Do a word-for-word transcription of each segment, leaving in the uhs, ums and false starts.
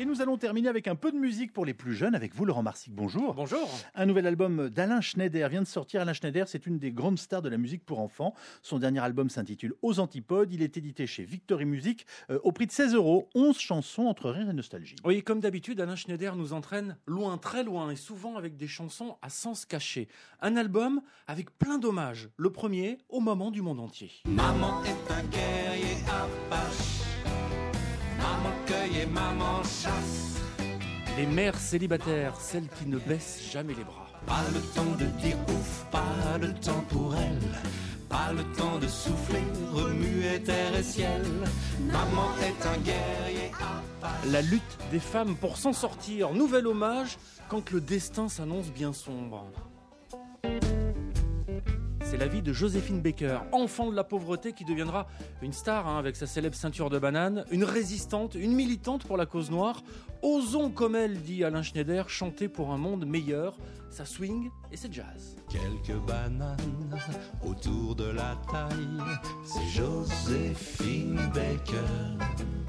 nous allons terminer avec un peu de musique pour les plus jeunes. Avec vous, Laurent Marsic, bonjour. Bonjour. Un nouvel album d'Alain Schneider vient de sortir. Alain Schneider, c'est une des grandes stars de la musique pour enfants. Son dernier album s'intitule Aux Antipodes. Il est édité chez Victory Music euh, au prix de seize euros. onze chansons entre rire et nostalgie. Oui, comme d'habitude, Alain Schneider nous entraîne loin, très loin, et souvent avec des chansons à sens caché. Un album avec plein d'hommages. Le premier, au moment du monde entier. Maman est un guerrier apache. Maman cueille et maman chasse. Les mères célibataires, celles qui ne baissent jamais les bras. Pas le temps de dire ouf, pas le temps pour elle. Pas le temps de souffler, remuer terre et ciel. Maman est un guerrier apache. La lutte des femmes pour s'en sortir. Nouvel hommage quand le destin s'annonce bien sombre. C'est la vie de Joséphine Baker, enfant de la pauvreté qui deviendra une star hein, avec sa célèbre ceinture de banane, une résistante, une militante pour la cause noire. Osons comme elle, dit Alain Schneider, chanter pour un monde meilleur. Ça swing et c'est jazz. Quelques bananes autour de la taille, c'est Joséphine Baker.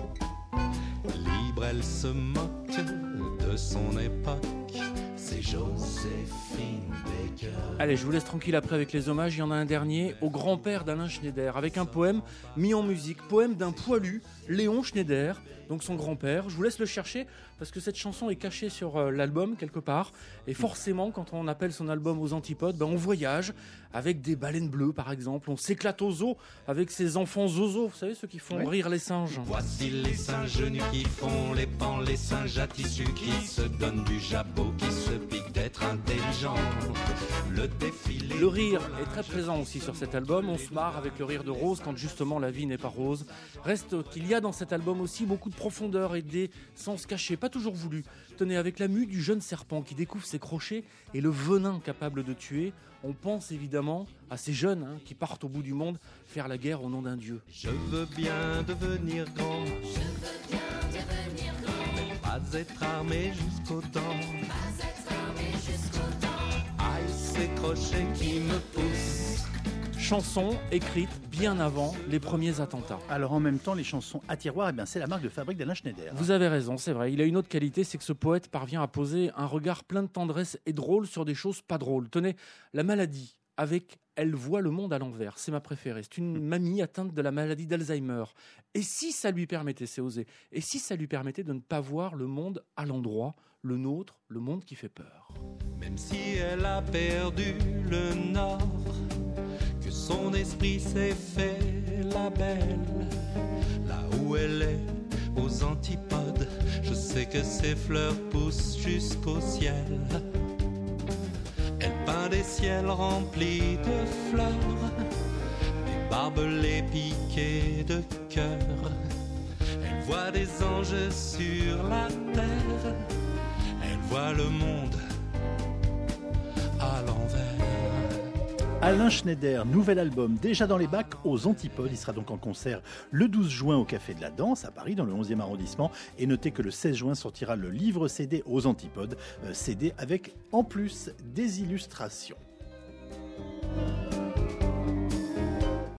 Libre, elle se moque de son époque. C'est Joséphine Baker. Allez, je vous laisse tranquille après avec les hommages. Il y en a un dernier au grand-père d'Alain Schneider avec un poème mis en musique. Poème d'un poilu, Léon Schneider, donc son grand-père. Je vous laisse le chercher parce que cette chanson est cachée sur euh, l'album quelque part. Et forcément, quand on appelle son album Aux Antipodes, ben, on voyage avec des baleines bleues par exemple. On s'éclate aux zoo avec ses enfants zozo. Vous savez, ceux qui font ouais. rire les singes. Voici les singes nus qui font les pans, les singes à tissu qui se donnent du jabot, qui se piquent d'être intelligents. Le défilé. Le rire est très présent aussi sur cet album. On se marre avec le rire de Rose quand justement la vie n'est pas rose. Reste qu'il y a dans cet album aussi beaucoup de profondeur et des sens cachés, pas toujours voulus. Tenez, avec la mue du jeune serpent qui découvre ses crochets et le venin capable de tuer, on pense évidemment à ces jeunes hein, qui partent au bout du monde faire la guerre au nom d'un dieu. Je veux bien devenir grand. Je veux bien devenir grand. Mais pas être armé jusqu'aux dents. Pas être armé jusqu'aux dents. Aïe, ces crochets qui me poussent. Chanson écrite bien avant les premiers attentats. Alors en même temps, les chansons à tiroir, eh bien, c'est la marque de fabrique d'Alain Schneider. Vous avez raison, c'est vrai. Il a une autre qualité, c'est que ce poète parvient à poser un regard plein de tendresse et drôle sur des choses pas drôles. Tenez, la maladie, avec Elle voit le monde à l'envers, c'est ma préférée. C'est une mamie atteinte de la maladie d'Alzheimer. Et si ça lui permettait, c'est osé, et si ça lui permettait de ne pas voir le monde à l'endroit, le nôtre, le monde qui fait peur. Même si elle a perdu le nord, que son esprit s'est fait la belle, là où elle est, aux antipodes, je sais que ses fleurs poussent jusqu'au ciel. Elle peint des ciels remplis de fleurs, des barbelés piqués de cœur. Elle voit des anges sur la terre, elle voit le monde à l'envers. Alain Schneider, nouvel album déjà dans les bacs, Aux Antipodes. Il sera donc en concert le douze juin au Café de la Danse à Paris dans le onzième arrondissement. Et notez que le seize juin sortira le livre C D Aux Antipodes, euh, C D avec en plus des illustrations.